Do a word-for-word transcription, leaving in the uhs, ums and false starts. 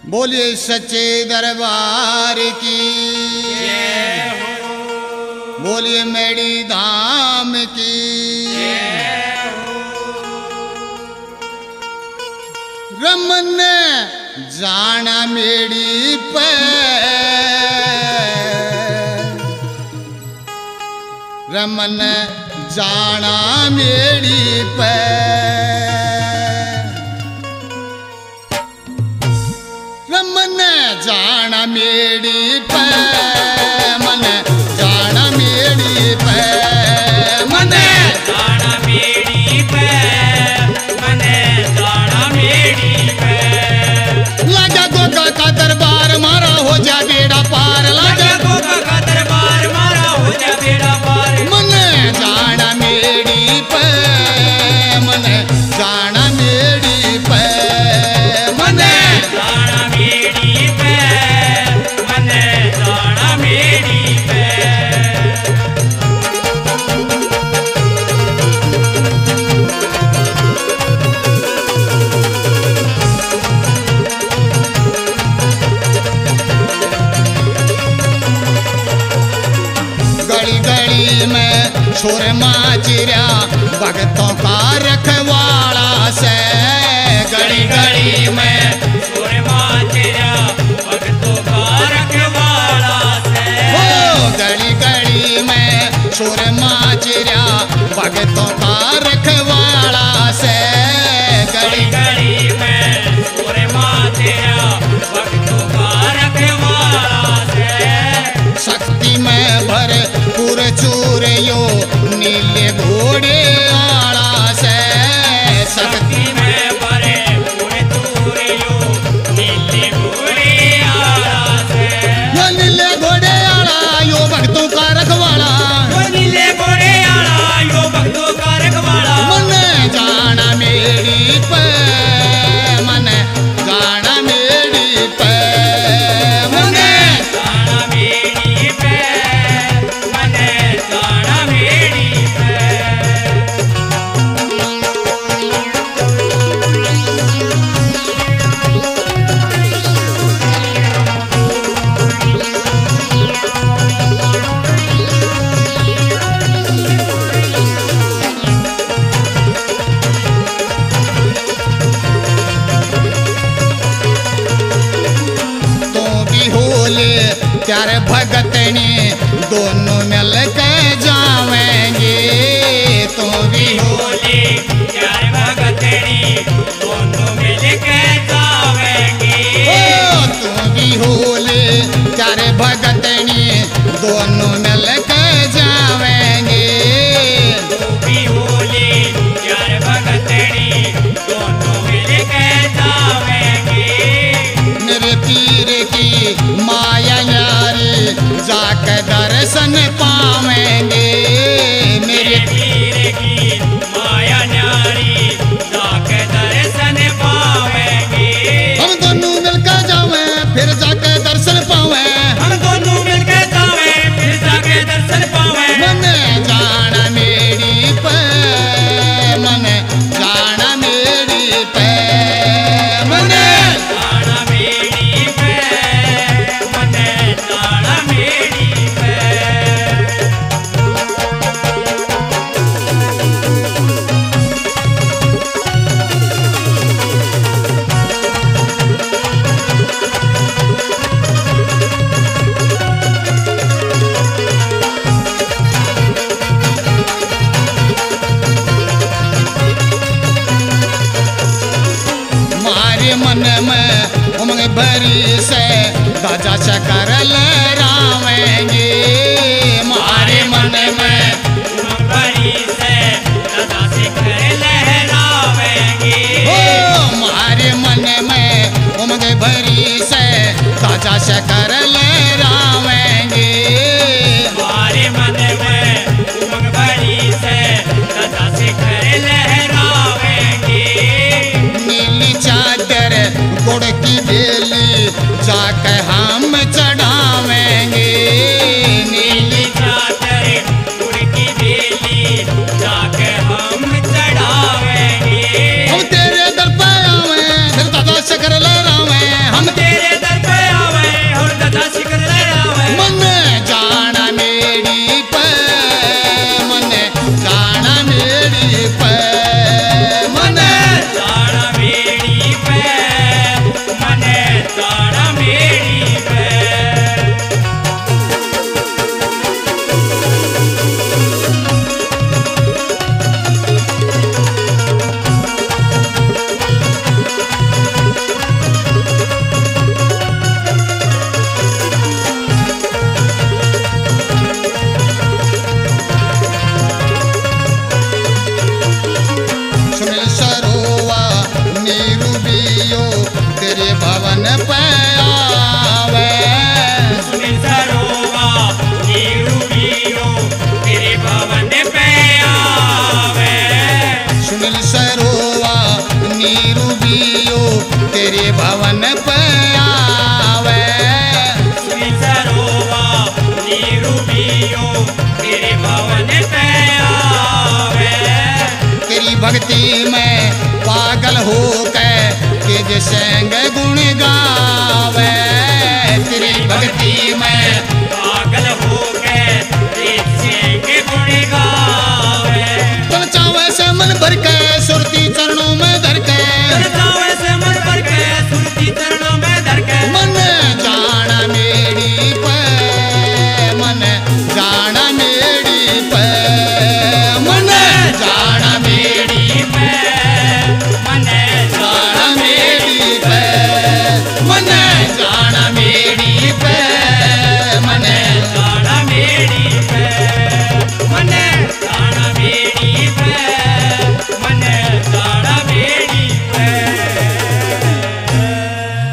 बोलिए सच्चे दरबार की, बोलिए मेरी धाम की। रमन जाना मेरी पे, रमन जाना मेरी पे। रमन जाना मेरी पे, मन जाना मेरी पे, मन जाना मेरी पे, मन जाना मेरी पे। लाजा गोगा का दरबार मारा हो जा बेड़ा पार, लाजा गोगा का दरबार मारा हो जा बेड़ा पार। मन जाना मेरी पे, मन जाना मेरी पे, मन जाना मेरी पे, मन जाना मेरी पे। गली गली में शोर माचिरा भगतों का रखवाला से, गली गली में शोर माचिरा भक्तों का रखवाला से। ओ गली गली में शोर माचिरा भगतों का रखवाला से, गली गली गली में शोर माचिरा भक्तों का रखवाला से। शक्ति में भर पूर चूर यो नीले घोड़े आला से, शक्ति शक्ति में भरे पूरे तूरियो नीले घोड़े आला से। यो नीले घोड़े आला यो भक्तों का रखवाला, वो नीले घोड़े आला यो भक्तों का रखवाला। मन जाना मेरी पे, मन जाना मेरी पे, मन जाना मेरी पे, मन जाना मेरी पे। तो भी होले प्यार भगतनी दोनों मिल के जावेंगे, तो भी हो बोले यार भगतनी दोनों मिल के जावेंगे। ओ तू भी होले प्यार भगतनी दोनों मिल के जावेंगे। तू भी बोले यार भगतनी दोनों मिल के जावेंगे। मेरे पीर की माया यारी जाके दर्शन पावेंगे, मेरे मेरे पीर की माया न्यारी जाके दर्शन पावेंगे। हम दोनों मिलकर जावे फिर जाके दर्शन पावे, हम दोनों मिल के जावे फिर जाके दर्शन पावे। मन जाना मेरी पे, मन जाना मेरी पे, मन जाना मेरी पे, मन जाना मेरी पे। मारे मन में उमंग भरी से दाजा चकर लहरावेंगे, मारे मन में भरी से दादा शिखर लहरावेंगे। ओ मारे मन में उमंग भरी से दाजा चकर लहरावेंगे। हमारे मन में उमंग भरी से दादा शिखर लहरावेंगे। नीली चादर गुड़ की बेली जाके हम चढ़ावेंगे, नीली नीली चादर गुड़ की बेली जाके हम चढ़ावेंगे। हम तेरे दर पे आवे फिर दादा चकर लहरावे, हम तेरे पे आवे सुनील सरोवा नीरू बियो तेरे भवन पे आवे सुनील सरोवा नीरू बियो तेरे भवन पे आवे सुनील सरोवा नीरू बियो तेरे भवन पे आवे तेरी भक्ति में पागल हो के के संग गुण